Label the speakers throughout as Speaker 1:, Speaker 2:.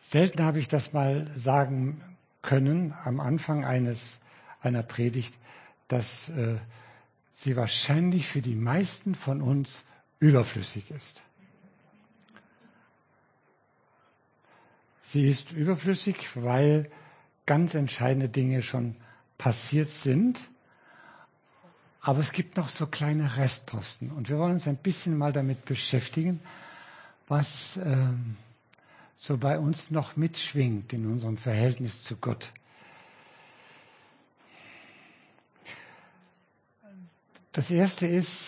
Speaker 1: Selten habe ich das mal sagen können am Anfang einer Predigt, dass sie wahrscheinlich für die meisten von uns überflüssig ist. Sie ist überflüssig, weil ganz entscheidende Dinge schon passiert sind. Aber es gibt noch so kleine Restposten. Und wir wollen uns ein bisschen mal damit beschäftigen, was so bei uns noch mitschwingt in unserem Verhältnis zu Gott. Das erste ist,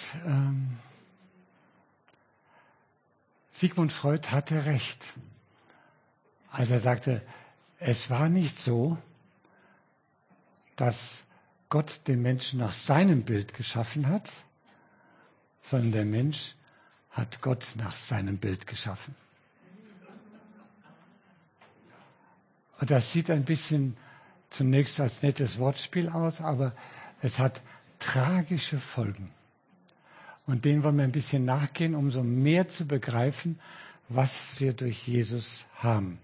Speaker 1: Sigmund Freud hatte recht, als er sagte, es war nicht so, dass Gott den Menschen nach seinem Bild geschaffen hat, sondern der Mensch hat Gott nach seinem Bild geschaffen. Und das sieht ein bisschen zunächst als nettes Wortspiel aus, aber es hat tragische Folgen. Und denen wollen wir ein bisschen nachgehen, um so mehr zu begreifen, was wir durch Jesus haben.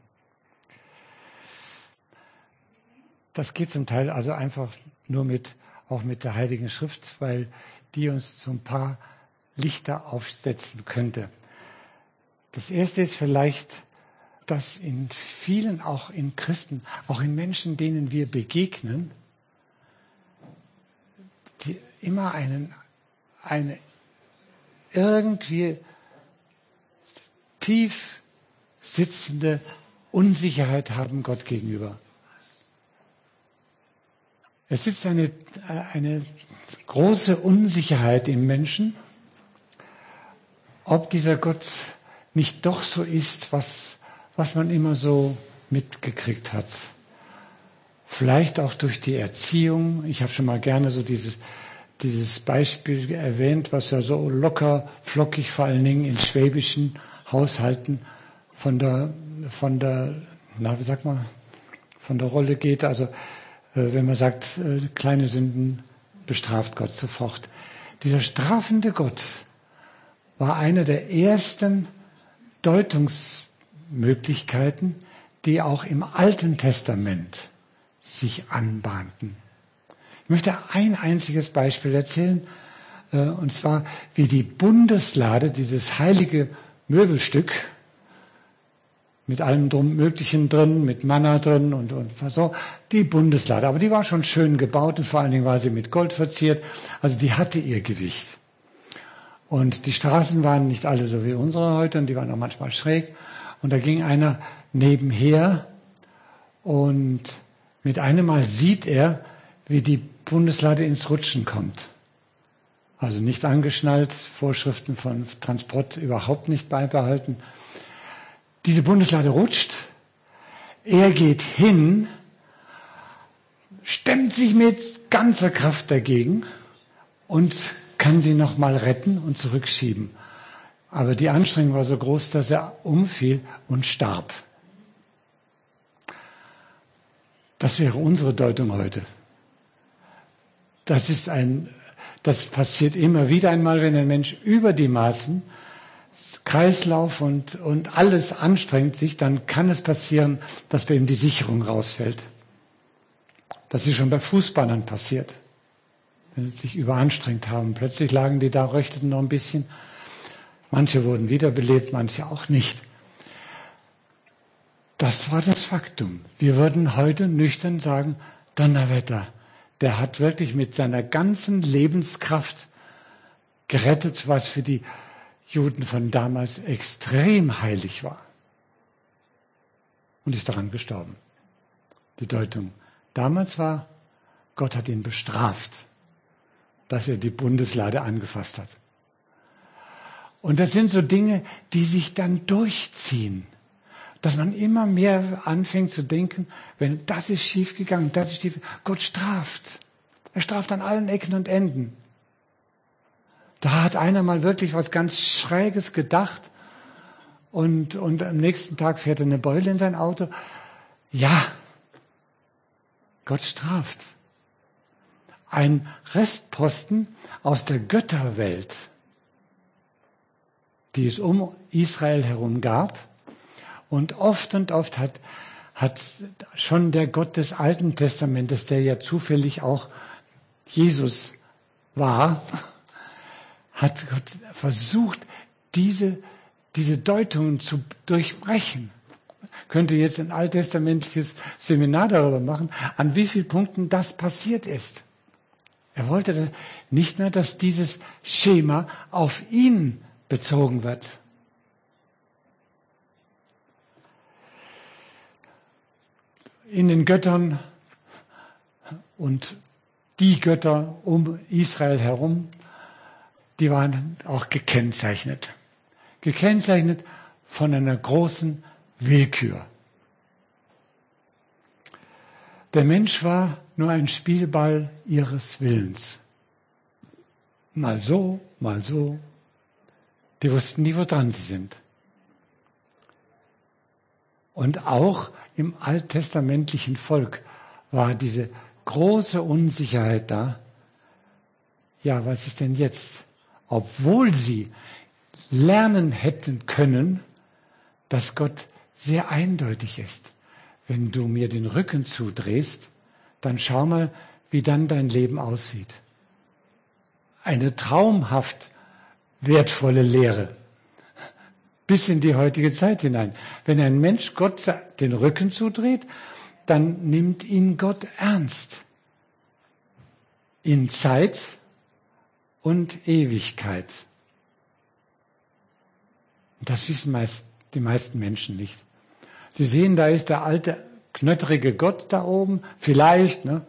Speaker 1: Das geht zum Teil also einfach nur auch mit der Heiligen Schrift, weil die uns so ein paar Lichter aufsetzen könnte. Das erste ist vielleicht, dass in vielen, auch in Christen, auch in Menschen, denen wir begegnen, die immer eine irgendwie tief sitzende Unsicherheit haben Gott gegenüber. Es sitzt eine große Unsicherheit im Menschen, ob dieser Gott nicht doch so ist, was man immer so mitgekriegt hat. Vielleicht auch durch die Erziehung. Ich habe schon mal gerne so dieses Beispiel erwähnt, was ja so locker, flockig vor allen Dingen in schwäbischen Haushalten von der Rolle geht. Also wenn man sagt, kleine Sünden bestraft Gott sofort. Dieser strafende Gott war eine der ersten Deutungsmöglichkeiten, die auch im Alten Testament sich anbahnten. Ich möchte ein einziges Beispiel erzählen, und zwar wie die Bundeslade, dieses heilige Möbelstück, mit allem Möglichen drin, mit Manna drin und so, die Bundeslade. Aber die war schon schön gebaut und vor allen Dingen war sie mit Gold verziert. Also die hatte ihr Gewicht. Und die Straßen waren nicht alle so wie unsere heute und die waren auch manchmal schräg. Und da ging einer nebenher und mit einem Mal sieht er, wie die Bundeslade ins Rutschen kommt. Also nicht angeschnallt, Vorschriften von Transport überhaupt nicht beibehalten. Diese Bundeslade rutscht, er geht hin, stemmt sich mit ganzer Kraft dagegen und kann sie nochmal retten und zurückschieben. Aber die Anstrengung war so groß, dass er umfiel und starb. Das wäre unsere Deutung heute. Das passiert immer wieder einmal, wenn ein Mensch über die Maßen Kreislauf und alles anstrengt sich, dann kann es passieren, dass bei ihm die Sicherung rausfällt. Das ist schon bei Fußballern passiert. Wenn sie sich überanstrengt haben. Plötzlich lagen die da, röchteten noch ein bisschen. Manche wurden wiederbelebt, manche auch nicht. Das war das Faktum. Wir würden heute nüchtern sagen, Donnerwetter, der hat wirklich mit seiner ganzen Lebenskraft gerettet, was für die Juden von damals extrem heilig war. Und ist daran gestorben. Die Deutung damals war, Gott hat ihn bestraft, dass er die Bundeslade angefasst hat. Und das sind so Dinge, die sich dann durchziehen. Dass man immer mehr anfängt zu denken, wenn das ist schiefgegangen, das ist schief, Gott straft. Er straft an allen Ecken und Enden. Da hat einer mal wirklich was ganz Schräges gedacht und am nächsten Tag fährt er eine Beule in sein Auto. Ja, Gott straft. Ein Restposten aus der Götterwelt, die es um Israel herum gab Und oft hat schon der Gott des Alten Testamentes, der ja zufällig auch Jesus war, hat Gott versucht, diese Deutungen zu durchbrechen. Könnte jetzt ein alttestamentliches Seminar darüber machen, an wie vielen Punkten das passiert ist. Er wollte nicht mehr, dass dieses Schema auf ihn bezogen wird. In den Göttern und die Götter um Israel herum, die waren auch gekennzeichnet. Gekennzeichnet von einer großen Willkür. Der Mensch war nur ein Spielball ihres Willens. Mal so, mal so. Die wussten nie, wo dran sie sind. Und auch im alttestamentlichen Volk war diese große Unsicherheit da. Ja, was ist denn jetzt? Obwohl sie lernen hätten können, dass Gott sehr eindeutig ist. Wenn du mir den Rücken zudrehst, dann schau mal, wie dann dein Leben aussieht. Eine traumhaft wertvolle Lehre. Bis in die heutige Zeit hinein. Wenn ein Mensch Gott den Rücken zudreht, dann nimmt ihn Gott ernst. In Zeit und Ewigkeit. Und das wissen die meisten Menschen nicht. Sie sehen, da ist der alte, knötterige Gott da oben, vielleicht, ne?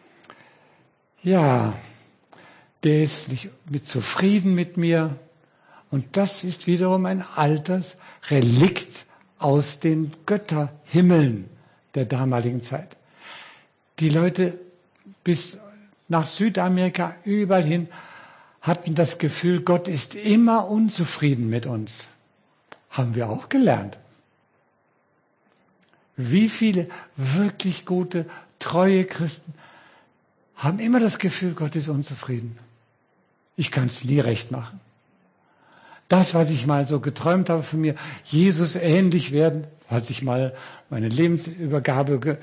Speaker 1: Ja, der ist nicht zufrieden mit mir. Und das ist wiederum ein altes Relikt aus den Götterhimmeln der damaligen Zeit. Die Leute bis nach Südamerika, überall hin, hatten das Gefühl, Gott ist immer unzufrieden mit uns. Haben wir auch gelernt. Wie viele wirklich gute, treue Christen haben immer das Gefühl, Gott ist unzufrieden. Ich kann es nie recht machen. Das, was ich mal so geträumt habe von mir, Jesus ähnlich werden, als ich mal meine Lebensübergabe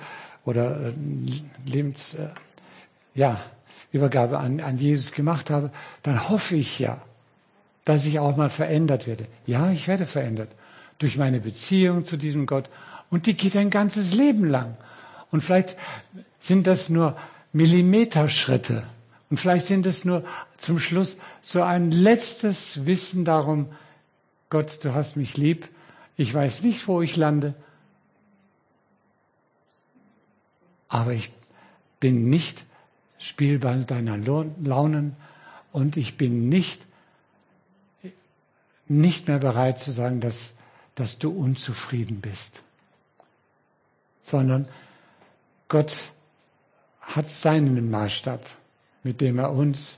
Speaker 1: Übergabe an Jesus gemacht habe, dann hoffe ich ja, dass ich auch mal verändert werde. Ja, ich werde verändert durch meine Beziehung zu diesem Gott. Und die geht ein ganzes Leben lang. Und vielleicht sind das nur Millimeterschritte. Und vielleicht sind es nur zum Schluss so ein letztes Wissen darum, Gott, du hast mich lieb. Ich weiß nicht, wo ich lande. Aber ich bin nicht Spielball deiner Launen und ich bin nicht mehr bereit zu sagen, dass du unzufrieden bist. Sondern Gott hat seinen Maßstab, mit dem er uns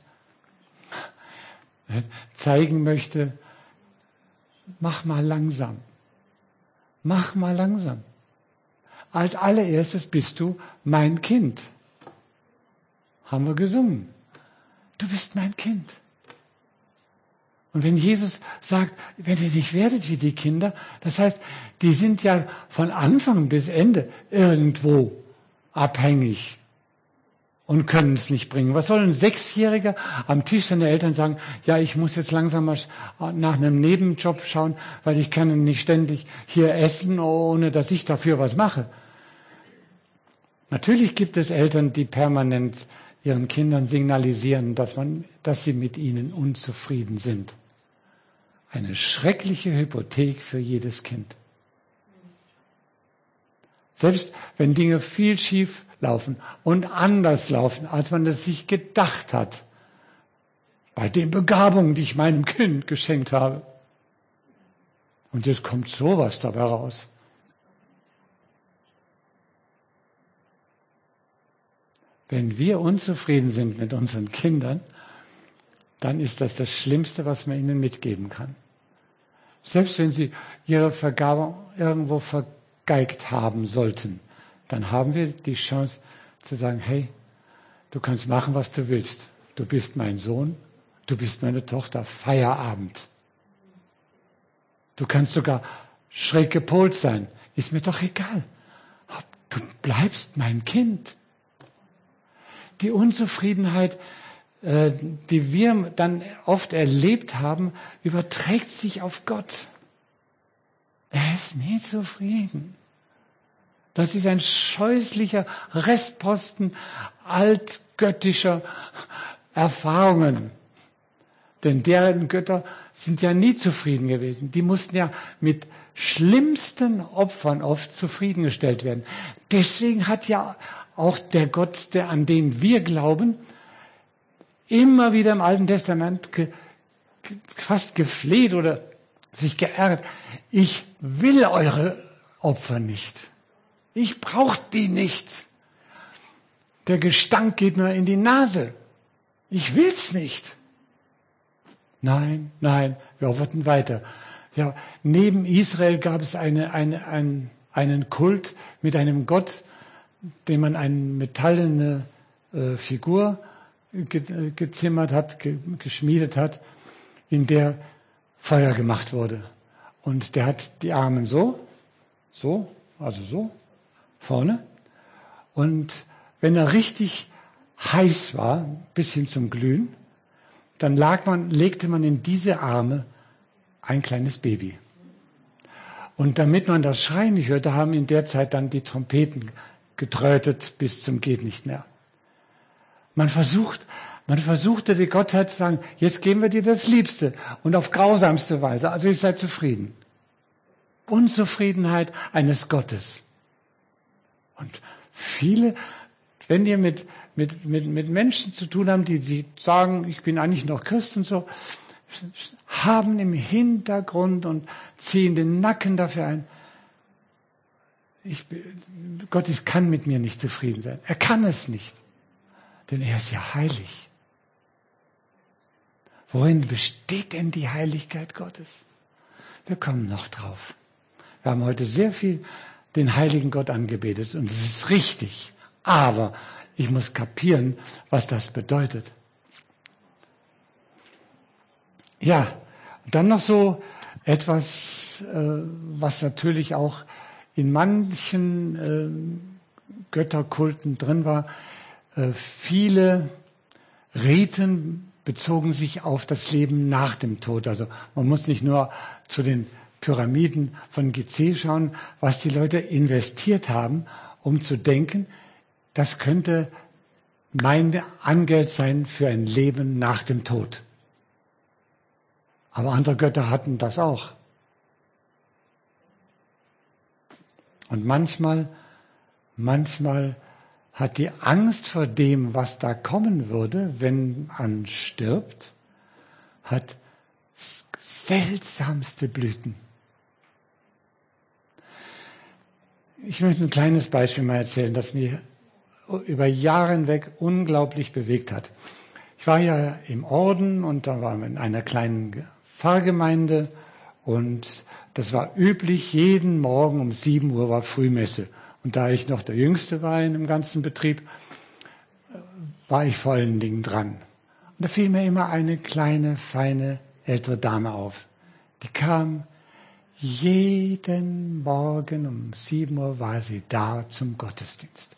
Speaker 1: zeigen möchte, mach mal langsam. Mach mal langsam. Als allererstes bist du mein Kind. Haben wir gesungen. Du bist mein Kind. Und wenn Jesus sagt, wenn ihr nicht werdet wie die Kinder, das heißt, die sind ja von Anfang bis Ende irgendwo abhängig und können es nicht bringen. Was soll ein Sechsjähriger am Tisch seiner Eltern sagen, ja, ich muss jetzt langsam mal nach einem Nebenjob schauen, weil ich kann nicht ständig hier essen, ohne dass ich dafür was mache. Natürlich gibt es Eltern, die permanent ihren Kindern signalisieren, dass sie mit ihnen unzufrieden sind. Eine schreckliche Hypothek für jedes Kind. Selbst wenn Dinge viel schief laufen und anders laufen, als man es sich gedacht hat, bei den Begabungen, die ich meinem Kind geschenkt habe. Und jetzt kommt sowas dabei raus. Wenn wir unzufrieden sind mit unseren Kindern, dann ist das das Schlimmste, was man ihnen mitgeben kann. Selbst wenn sie ihre Vergabung irgendwo vergeigt haben sollten, dann haben wir die Chance zu sagen, hey, du kannst machen, was du willst. Du bist mein Sohn, du bist meine Tochter, Feierabend. Du kannst sogar schräg gepolt sein. Ist mir doch egal. Du bleibst mein Kind. Die Unzufriedenheit, die wir dann oft erlebt haben, überträgt sich auf Gott. Er ist nie zufrieden. Das ist ein scheußlicher Restposten altgöttischer Erfahrungen. Denn deren Götter sind ja nie zufrieden gewesen. Die mussten ja mit schlimmsten Opfern oft zufriedengestellt werden. Deswegen hat ja auch der Gott, an den wir glauben, immer wieder im Alten Testament fast gefleht oder sich geärgert. Ich will eure Opfer nicht. Ich brauche die nicht. Der Gestank geht mir in die Nase. Ich will's nicht. Nein, wir opferten weiter. Ja, neben Israel gab es einen Kult mit einem Gott, dem man eine metallene Figur gezimmert hat, geschmiedet hat, in der Feuer gemacht wurde. Und der hat die Arme so, vorne. Und wenn er richtig heiß war, bis hin zum Glühen, dann legte man in diese Arme ein kleines Baby. Und damit man das Schreien nicht hörte, haben in der Zeit dann die Trompeten getrötet bis zum geht nicht mehr. Man versuchte die Gottheit zu sagen, jetzt geben wir dir das Liebste und auf grausamste Weise, also ihr seid zufrieden. Unzufriedenheit eines Gottes. Und viele, wenn ihr mit Menschen zu tun habt, die sagen, ich bin eigentlich noch Christ und so, haben im Hintergrund und ziehen den Nacken dafür ein. Gott kann mit mir nicht zufrieden sein. Er kann es nicht. Denn er ist ja heilig. Worin besteht denn die Heiligkeit Gottes? Wir kommen noch drauf. Wir haben heute sehr viel den heiligen Gott angebetet und es ist richtig. Aber ich muss kapieren, was das bedeutet. Ja, dann noch so etwas, was natürlich auch in manchen Götterkulten drin war. Viele Riten bezogen sich auf das Leben nach dem Tod. Also man muss nicht nur zu den Pyramiden von Gizeh schauen, was die Leute investiert haben, um zu denken, das könnte mein Angeld sein für ein Leben nach dem Tod. Aber andere Götter hatten das auch. Und manchmal hat die Angst vor dem, was da kommen würde, wenn man stirbt, hat seltsamste Blüten. Ich möchte ein kleines Beispiel mal erzählen, das mich über Jahre hinweg unglaublich bewegt hat. Ich war ja im Orden und da waren wir in einer kleinen Pfarrgemeinde und das war üblich, jeden Morgen um 7 Uhr war Frühmesse. Und da ich noch der Jüngste war in dem ganzen Betrieb, war ich vor allen Dingen dran. Und da fiel mir immer eine kleine, feine, ältere Dame auf. Die kam jeden Morgen um 7 Uhr war sie da zum Gottesdienst.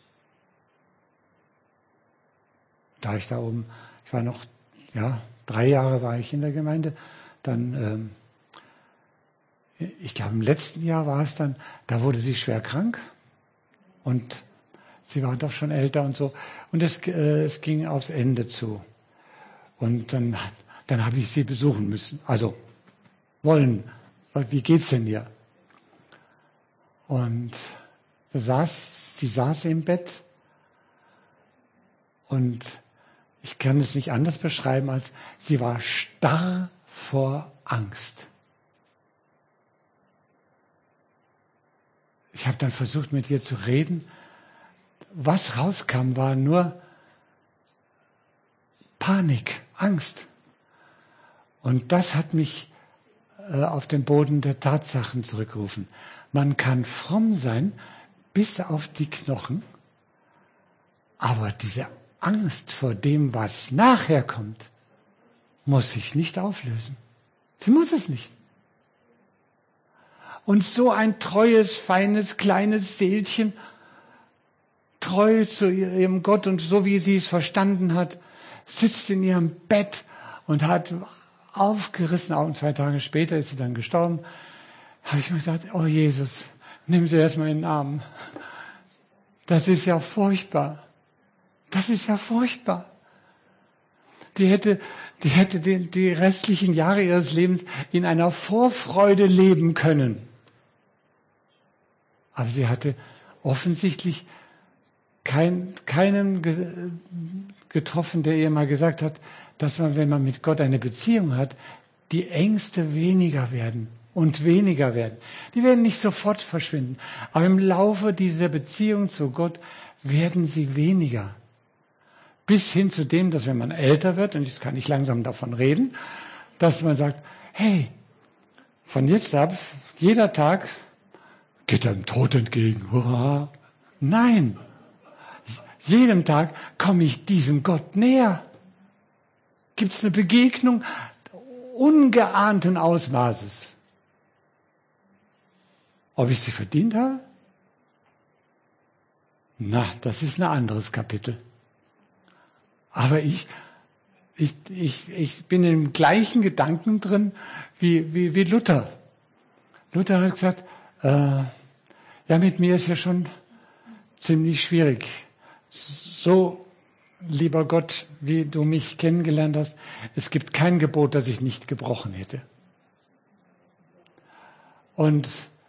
Speaker 1: Da ich da oben, ich war noch, 3 Jahre war ich in der Gemeinde, dann, ich glaube im letzten Jahr war es dann, da wurde sie schwer krank und sie war doch schon älter und so und es ging aufs Ende zu. Und dann habe ich sie besuchen müssen, also wollen. Wie geht's denn ihr? Und sie saß im Bett und ich kann es nicht anders beschreiben, als sie war starr vor Angst. Ich habe dann versucht, mit ihr zu reden. Was rauskam, war nur Panik, Angst. Und das hat mich auf den Boden der Tatsachen zurückrufen. Man kann fromm sein bis auf die Knochen, aber diese Angst vor dem, was nachher kommt, muss sich nicht auflösen. Sie muss es nicht. Und so ein treues, feines, kleines Seelchen, treu zu ihrem Gott und so wie sie es verstanden hat, sitzt in ihrem Bett und hat aufgerissene Augen. 2 Tage später ist sie dann gestorben. Habe ich mir gedacht, oh Jesus, nimm sie erstmal in den Arm. Das ist ja furchtbar. Das ist ja furchtbar. Die hätte die restlichen Jahre ihres Lebens in einer Vorfreude leben können. Aber sie hatte offensichtlich keinen getroffen, der ihr mal gesagt hat, dass man, wenn man mit Gott eine Beziehung hat, die Ängste weniger werden und weniger werden. Die werden nicht sofort verschwinden, aber im Laufe dieser Beziehung zu Gott werden sie weniger. Bis hin zu dem, dass wenn man älter wird, und jetzt kann ich langsam davon reden, dass man sagt, hey, von jetzt ab, jeder Tag geht dem Tod entgegen. Hurra. Nein, jedem Tag komme ich diesem Gott näher. Gibt es eine Begegnung ungeahnten Ausmaßes. Ob ich sie verdient habe? Na, das ist ein anderes Kapitel. Aber ich bin im gleichen Gedanken drin wie Luther. Luther hat gesagt, ja, mit mir ist ja schon ziemlich schwierig. So, lieber Gott, wie du mich kennengelernt hast, es gibt kein Gebot, das ich nicht gebrochen hätte. Und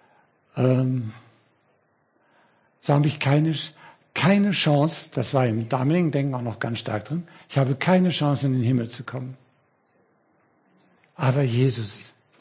Speaker 1: so habe ich keine Chance, das war im damaligen Denken auch noch ganz stark drin, ich habe keine Chance, in den Himmel zu kommen. Aber Jesus,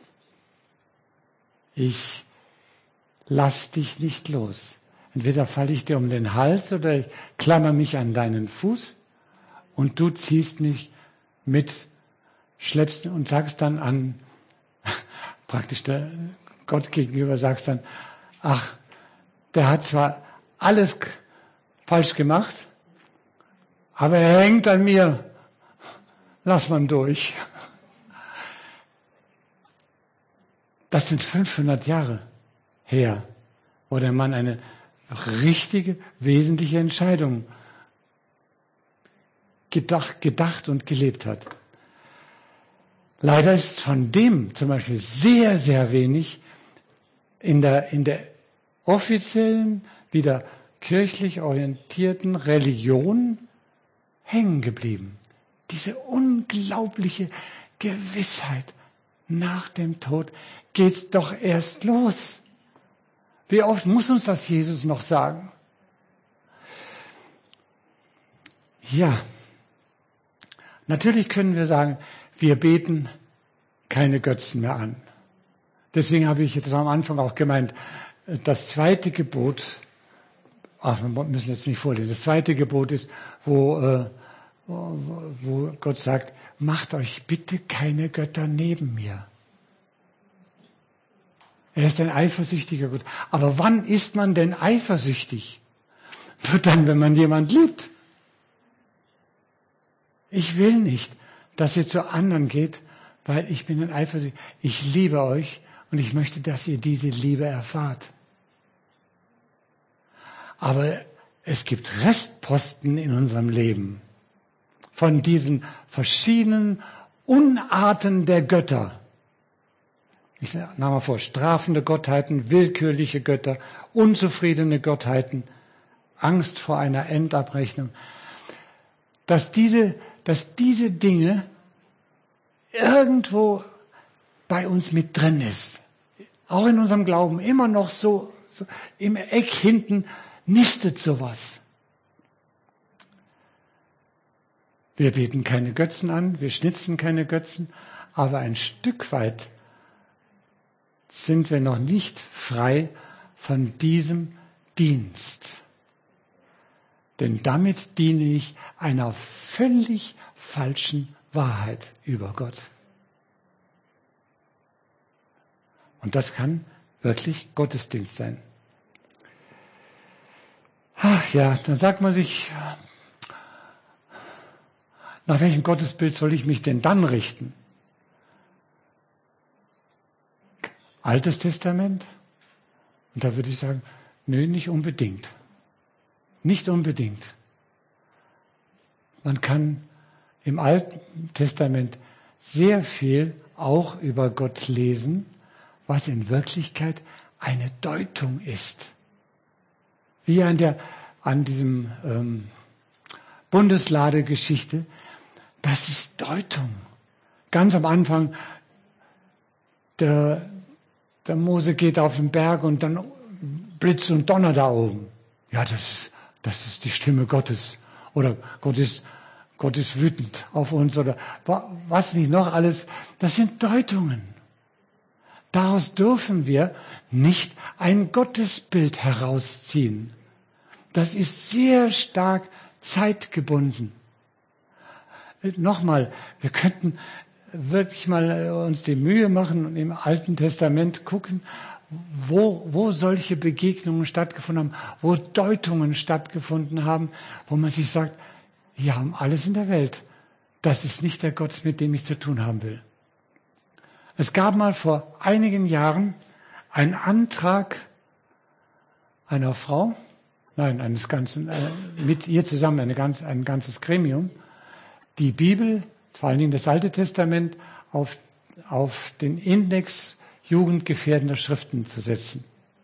Speaker 1: ich lass dich nicht los. Entweder falle ich dir um den Hals oder ich klammer mich an deinen Fuß und du ziehst mich mit, schleppst und sagst dann an, praktisch der Gott gegenüber, sagst dann, ach, der hat zwar alles falsch gemacht, aber er hängt an mir, lass man durch. Das sind 500 Jahre her, wo der Mann eine richtige, wesentliche Entscheidung gedacht und gelebt hat. Leider ist von dem zum Beispiel sehr, sehr wenig in der offiziellen, wieder kirchlich orientierten Religion hängen geblieben. Diese unglaubliche Gewissheit, nach dem Tod geht's doch erst los. Wie oft muss uns das Jesus noch sagen? Ja, natürlich können wir sagen, wir beten keine Götzen mehr an. Deswegen habe ich jetzt am Anfang auch gemeint, das zweite Gebot, wir müssen jetzt nicht vorlesen, das zweite Gebot ist, wo Gott sagt, macht euch bitte keine Götter neben mir. Er ist ein eifersüchtiger Gott. Aber wann ist man denn eifersüchtig? Nur dann, wenn man jemand liebt. Ich will nicht, dass ihr zu anderen geht, weil ich bin ein eifersüchtiger. Ich liebe euch und ich möchte, dass ihr diese Liebe erfahrt. Aber es gibt Restposten in unserem Leben von diesen verschiedenen Unarten der Götter. Ich nehme mal vor, strafende Gottheiten, willkürliche Götter, unzufriedene Gottheiten, Angst vor einer Endabrechnung. Dass diese Dinge irgendwo bei uns mit drin ist. Auch in unserem Glauben immer noch so im Eck hinten nistet sowas. Wir beten keine Götzen an, wir schnitzen keine Götzen, aber ein Stück weit sind wir noch nicht frei von diesem Dienst. Denn damit diene ich einer völlig falschen Wahrheit über Gott. Und das kann wirklich Gottesdienst sein. Ach ja, dann sagt man sich, nach welchem Gottesbild soll ich mich denn dann richten? Altes Testament Und da würde ich sagen, nö, nicht unbedingt. Nicht unbedingt. Man kann im Alten Testament sehr viel auch über Gott lesen, was in Wirklichkeit eine Deutung ist. Wie an diesem Bundesladegeschichte, das ist Deutung. Ganz am Anfang, der Mose geht auf den Berg und dann Blitz und Donner da oben. Ja, das ist die Stimme Gottes. Oder Gott ist wütend auf uns oder was nicht noch alles. Das sind Deutungen. Daraus dürfen wir nicht ein Gottesbild herausziehen. Das ist sehr stark zeitgebunden. Nochmal, wir könnten wirklich mal uns die Mühe machen und im Alten Testament gucken, wo solche Begegnungen stattgefunden haben, wo Deutungen stattgefunden haben, wo man sich sagt, wir haben alles in der Welt. Das ist nicht der Gott, mit dem ich zu tun haben will. Es gab mal vor einigen Jahren einen Antrag einer Frau, eines ganzen, mit ihr zusammen ein ganzes Gremium, die Bibel, vor allen Dingen das Alte Testament, auf den Index jugendgefährdender Schriften zu setzen.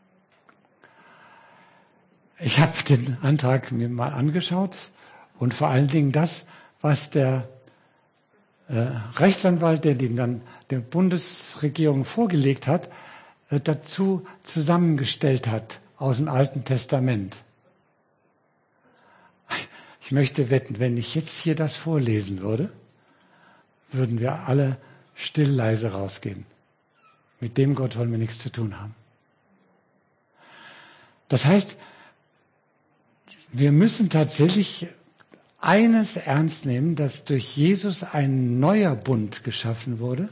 Speaker 1: Ich habe den Antrag mir mal angeschaut und vor allen Dingen das, was der Rechtsanwalt, der den dann der Bundesregierung vorgelegt hat, dazu zusammengestellt hat aus dem Alten Testament. Ich möchte wetten, wenn ich jetzt hier das vorlesen würde, würden wir alle still leise rausgehen. Mit dem Gott wollen wir nichts zu tun haben. Das heißt, wir müssen tatsächlich eines ernst nehmen, dass durch Jesus ein neuer Bund geschaffen wurde,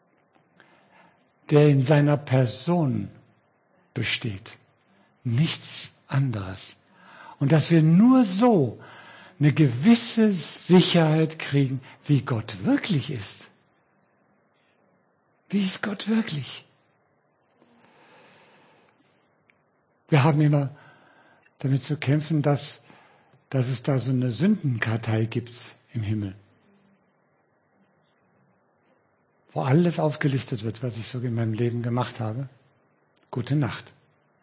Speaker 1: der in seiner Person besteht. Nichts anderes. Und dass wir nur so eine gewisse Sicherheit kriegen, wie Gott wirklich ist. Wie ist Gott wirklich? Wir haben immer damit zu kämpfen, dass es da so eine Sündenkartei gibt im Himmel. Wo alles aufgelistet wird, was ich so in meinem Leben gemacht habe. Gute Nacht.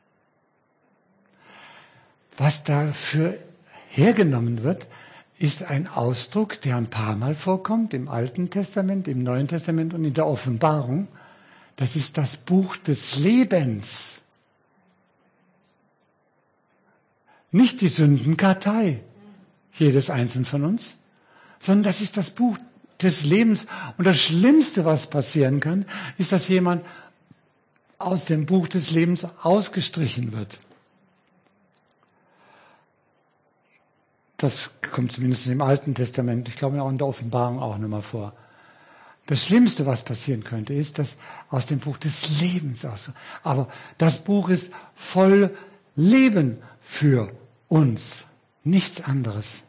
Speaker 1: Was dafür hergenommen wird, ist ein Ausdruck, der ein paar Mal vorkommt, im Alten Testament, im Neuen Testament und in der Offenbarung. Das ist das Buch des Lebens. Nicht die Sündenkartei, jedes einzelnen von uns, sondern das ist das Buch des Lebens. Und das Schlimmste, was passieren kann, ist, dass jemand aus dem Buch des Lebens ausgestrichen wird. Das kommt zumindest im Alten Testament, ich glaube auch in der Offenbarung auch nochmal vor. Das Schlimmste, was passieren könnte, ist, dass aus dem Buch des Lebens aber das Buch ist voll Leben für uns, nichts anderes.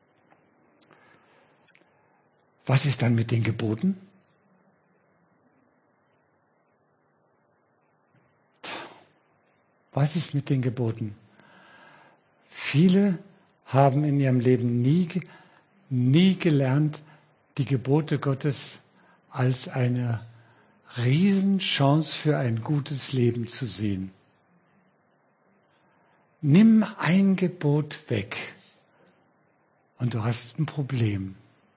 Speaker 1: Was ist dann mit den Geboten? Was ist mit den Geboten? Viele haben in ihrem Leben nie gelernt, die Gebote Gottes als eine Riesenchance für ein gutes Leben zu sehen. Nimm ein Gebot weg und du hast ein Problem.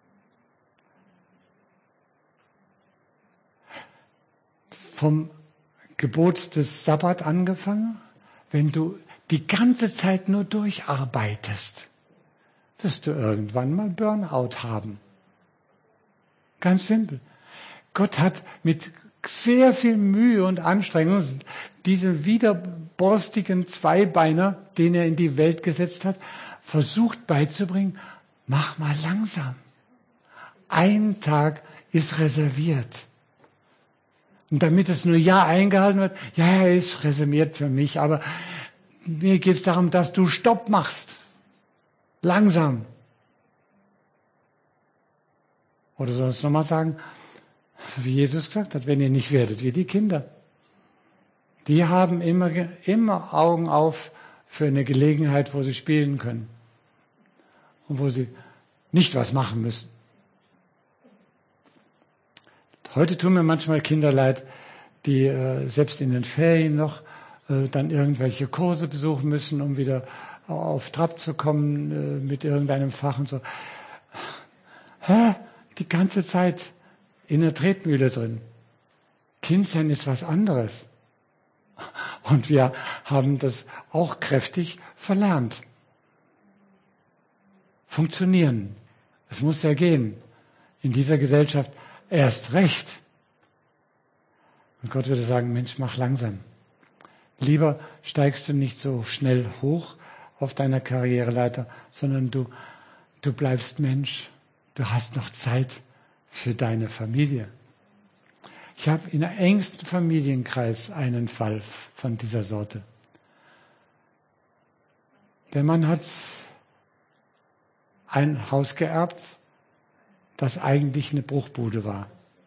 Speaker 1: Vom Gebot des Sabbat angefangen, wenn du die ganze Zeit nur durcharbeitest, wirst du irgendwann mal Burnout haben. Ganz simpel. Gott hat mit sehr viel Mühe und Anstrengung diesen widerborstigen Zweibeiner, den er in die Welt gesetzt hat, versucht beizubringen, mach mal langsam. Ein Tag ist reserviert. Und damit es nur ja eingehalten wird, ja, er ist reserviert für mich, aber mir geht es darum, dass du Stopp machst. Langsam. Oder soll ich es nochmal sagen, wie Jesus gesagt hat, wenn ihr nicht werdet wie die Kinder, Die haben immer Augen auf für eine Gelegenheit, wo sie spielen können und wo sie nicht was machen müssen. Heute tun mir manchmal Kinder leid, die selbst in den Ferien noch dann irgendwelche Kurse besuchen müssen, um wieder auf Trab zu kommen mit irgendeinem Fach und so. Die ganze Zeit in der Tretmühle drin. Kindsein ist was anderes. Und wir haben das auch kräftig verlernt. Funktionieren. Es muss ja gehen. In dieser Gesellschaft erst recht. Und Gott würde sagen, Mensch, mach langsam. Lieber steigst du nicht so schnell hoch auf deiner Karriereleiter, sondern du bleibst Mensch. Du hast noch Zeit für deine Familie. Ich habe in der engsten Familienkreis einen Fall von dieser Sorte. Der Mann hat ein Haus geerbt, das eigentlich eine Bruchbude war.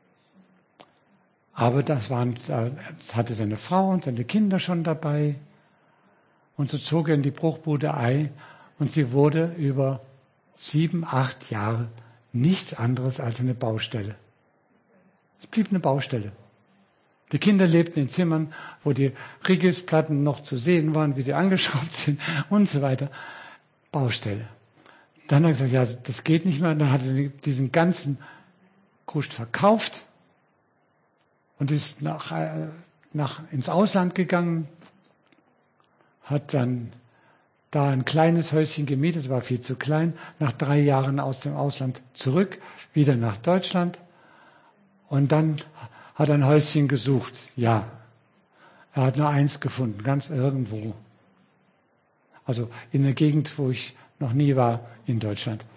Speaker 1: Aber das hatte seine Frau und seine Kinder schon dabei. Und so zog er in die Bruchbude ein und sie wurde über 7, 8 Jahre nichts anderes als eine Baustelle. Es blieb eine Baustelle. Die Kinder lebten in Zimmern, wo die Riggisplatten noch zu sehen waren, wie sie angeschraubt sind und so weiter. Baustelle. Dann hat er gesagt, ja, das geht nicht mehr. Dann hat er diesen ganzen Kruscht verkauft und ist ins Ausland gegangen, hat dann da ein kleines Häuschen gemietet, war viel zu klein, nach 3 Jahren aus dem Ausland zurück, wieder nach Deutschland und dann hat er ein Häuschen gesucht. Ja, er hat nur eins gefunden, ganz irgendwo. Also in der Gegend, wo ich noch nie war in Deutschland.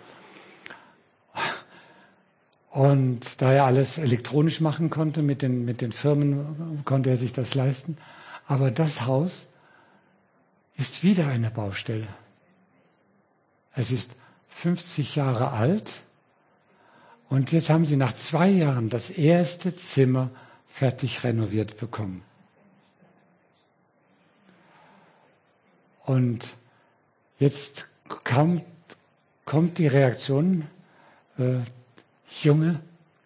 Speaker 1: Und da er alles elektronisch machen konnte, mit den Firmen konnte er sich das leisten. Aber das Haus ist wieder eine Baustelle. Es ist 50 Jahre alt und jetzt haben sie nach 2 Jahren das erste Zimmer fertig renoviert bekommen. Und jetzt kommt die Reaktion, Junge,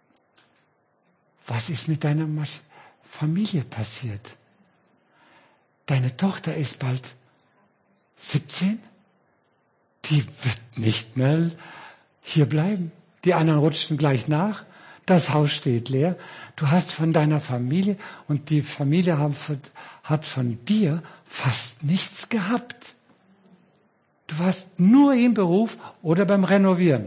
Speaker 1: was ist mit deiner Familie passiert? Deine Tochter ist bald 17? Die wird nicht mehr hier bleiben. Die anderen rutschten gleich nach. Das Haus steht leer. Du hast von deiner Familie und die Familie hat von dir fast nichts gehabt. Du warst nur im Beruf oder beim Renovieren.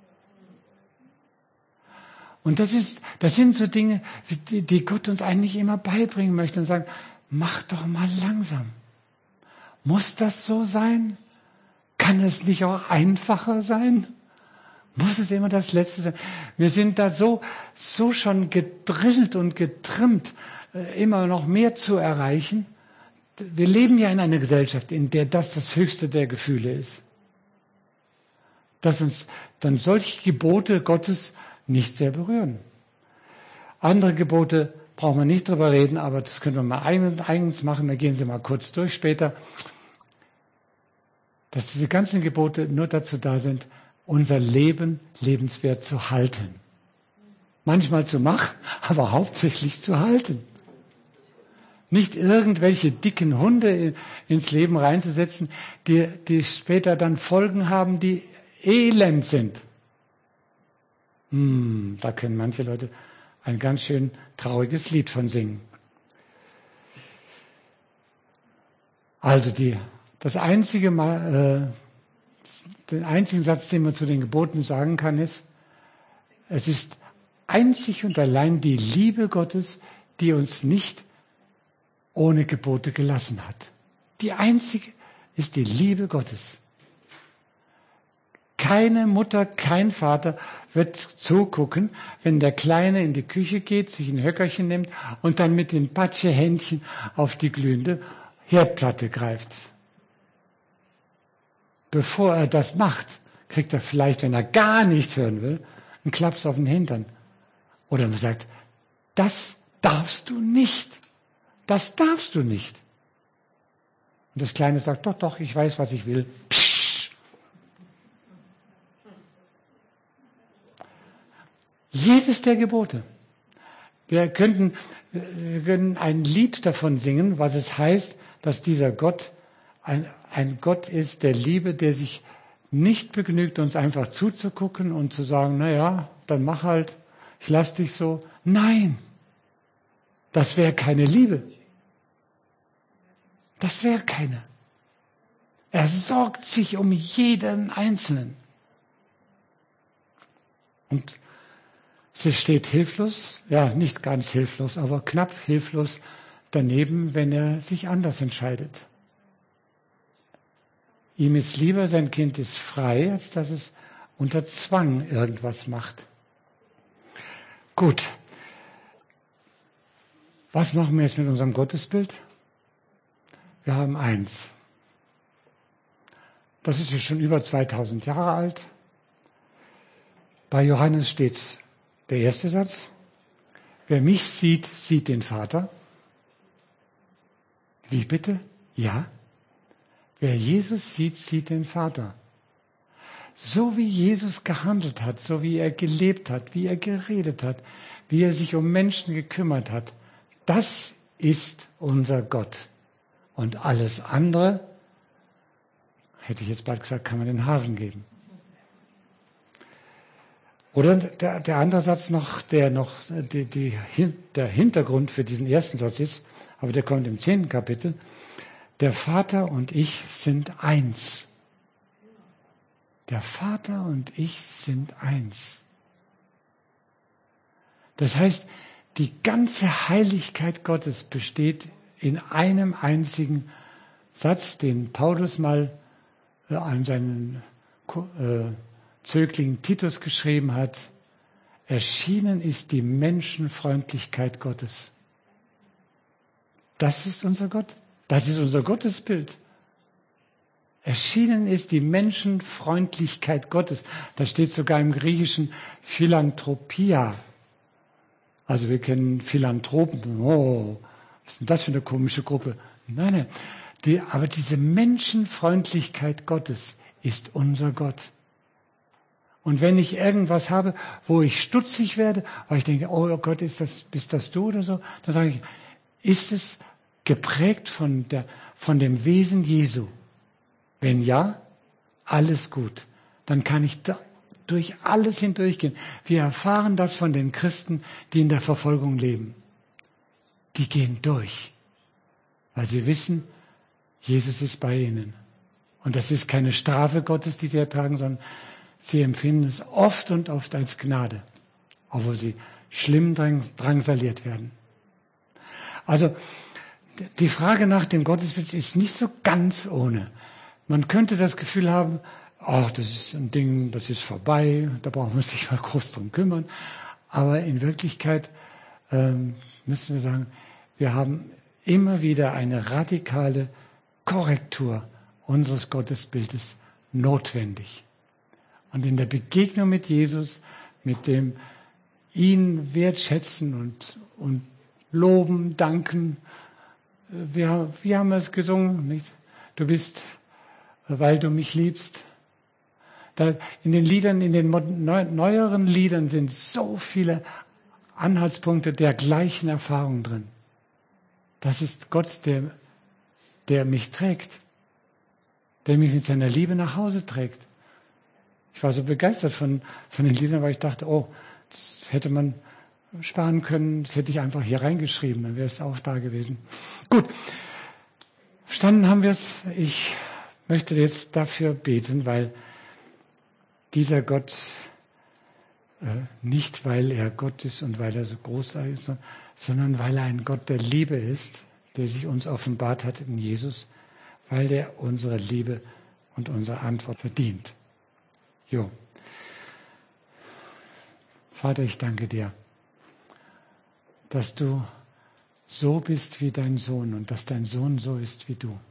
Speaker 1: Und das sind so Dinge, die Gott uns eigentlich immer beibringen möchte und sagen, mach doch mal langsam. Muss das so sein? Kann es nicht auch einfacher sein? Muss es immer das Letzte sein? Wir sind da so schon gedrillt und getrimmt, immer noch mehr zu erreichen. Wir leben ja in einer Gesellschaft, in der das höchste der Gefühle ist. Dass uns dann solche Gebote Gottes nicht sehr berühren. Andere Gebote brauchen wir nicht drüber reden, aber das können wir mal eigens machen. Da gehen Sie mal kurz durch später. Dass diese ganzen Gebote nur dazu da sind, unser Leben lebenswert zu halten. Manchmal zu machen, aber hauptsächlich zu halten. Nicht irgendwelche dicken Hunde ins Leben reinzusetzen, die später dann Folgen haben, die elend sind. Da können manche Leute ein ganz schön trauriges Lied von singen. Also den einzigen Satz, den man zu den Geboten sagen kann, ist, es ist einzig und allein die Liebe Gottes, die uns nicht ohne Gebote gelassen hat. Die einzige ist die Liebe Gottes. Keine Mutter, kein Vater wird zugucken, wenn der Kleine in die Küche geht, sich ein Höckerchen nimmt und dann mit den Patschehändchen auf die glühende Herdplatte greift. Bevor er das macht, kriegt er vielleicht, wenn er gar nicht hören will, einen Klaps auf den Hintern. Oder man sagt, das darfst du nicht. Das darfst du nicht. Und das Kleine sagt, doch, doch, ich weiß, was ich will. Psch. Jedes der Gebote. Wir können ein Lied davon singen, was es heißt, dass dieser Gott ein Gott ist der Liebe, der sich nicht begnügt, uns einfach zuzugucken und zu sagen, naja, dann mach halt, ich lass dich so. Nein, das wäre keine Liebe. Das wäre keine. Er sorgt sich um jeden Einzelnen. Und sie steht hilflos, ja, nicht ganz hilflos, aber knapp hilflos daneben, wenn er sich anders entscheidet. Ihm ist lieber, sein Kind ist frei, als dass es unter Zwang irgendwas macht. Gut. Was machen wir jetzt mit unserem Gottesbild? Wir haben eins. Das ist jetzt schon über 2000 Jahre alt. Bei Johannes steht der erste Satz. Wer mich sieht, sieht den Vater. Wie bitte? Ja. Wer Jesus sieht, sieht den Vater. So wie Jesus gehandelt hat, so wie er gelebt hat, wie er geredet hat, wie er sich um Menschen gekümmert hat, das ist unser Gott. Und alles andere, hätte ich jetzt bald gesagt, kann man den Hasen geben. Oder der andere Satz noch, der Hintergrund für diesen ersten Satz ist, aber der kommt im 10. Kapitel. Der Vater und ich sind eins. Der Vater und ich sind eins. Das heißt, die ganze Heiligkeit Gottes besteht in einem einzigen Satz, den Paulus mal an seinen Zögling Titus geschrieben hat. Erschienen ist die Menschenfreundlichkeit Gottes. Das ist unser Gott. Das ist unser Gottesbild. Erschienen ist die Menschenfreundlichkeit Gottes. Da steht sogar im Griechischen Philanthropia. Also wir kennen Philanthropen. Oh, was ist denn das für eine komische Gruppe? Nein. Aber diese Menschenfreundlichkeit Gottes ist unser Gott. Und wenn ich irgendwas habe, wo ich stutzig werde, weil ich denke, oh Gott, bist das du oder so, dann sage ich, ist es geprägt von dem Wesen Jesu? Wenn ja, alles gut. Dann kann ich durch alles hindurchgehen. Wir erfahren das von den Christen, die in der Verfolgung leben. Die gehen durch, weil sie wissen, Jesus ist bei ihnen. Und das ist keine Strafe Gottes, die sie ertragen, sondern sie empfinden es oft und oft als Gnade, obwohl sie schlimm drangsaliert werden. Also die Frage nach dem Gottesbild ist nicht so ganz ohne. Man könnte das Gefühl haben, ach, das ist ein Ding, das ist vorbei, da brauchen wir uns nicht mal groß drum kümmern. Aber in Wirklichkeit müssen wir sagen, wir haben immer wieder eine radikale Korrektur unseres Gottesbildes notwendig. Und in der Begegnung mit Jesus, mit dem ihn wertschätzen und loben, danken, wir haben es gesungen, nicht? Du bist, weil du mich liebst. In den Liedern, in den neueren Liedern sind so viele Anhaltspunkte der gleichen Erfahrung drin. Das ist Gott, der mich trägt, der mich mit seiner Liebe nach Hause trägt. Ich war so begeistert von den Liedern, weil ich dachte, oh, das hätte man sparen können, das hätte ich einfach hier reingeschrieben, dann wäre es auch da gewesen. Gut, verstanden haben wir es. Ich möchte jetzt dafür beten, weil dieser Gott, nicht weil er Gott ist und weil er so großartig ist, sondern weil er ein Gott der Liebe ist, der sich uns offenbart hat in Jesus, weil er unsere Liebe und unsere Antwort verdient. Jo. Vater, ich danke dir, dass du so bist wie dein Sohn und dass dein Sohn so ist wie du.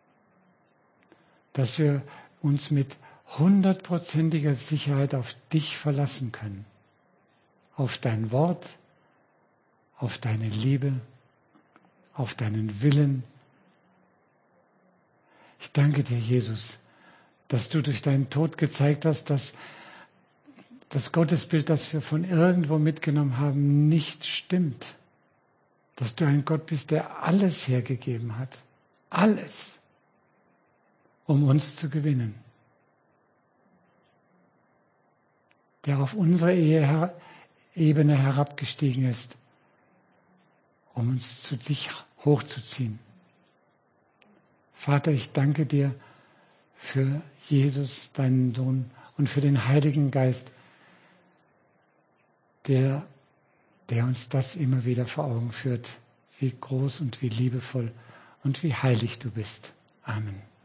Speaker 1: Dass wir uns mit 100%iger Sicherheit auf dich verlassen können. Auf dein Wort, auf deine Liebe, auf deinen Willen. Ich danke dir, Jesus, dass du durch deinen Tod gezeigt hast, dass das Gottesbild, das wir von irgendwo mitgenommen haben, nicht stimmt. Dass du ein Gott bist, der alles hergegeben hat. Alles. Um uns zu gewinnen. Der auf unsere Ebene herabgestiegen ist, um uns zu dich hochzuziehen. Vater, ich danke dir für Jesus, deinen Sohn, und für den Heiligen Geist, der uns das immer wieder vor Augen führt, wie groß und wie liebevoll und wie heilig du bist. Amen.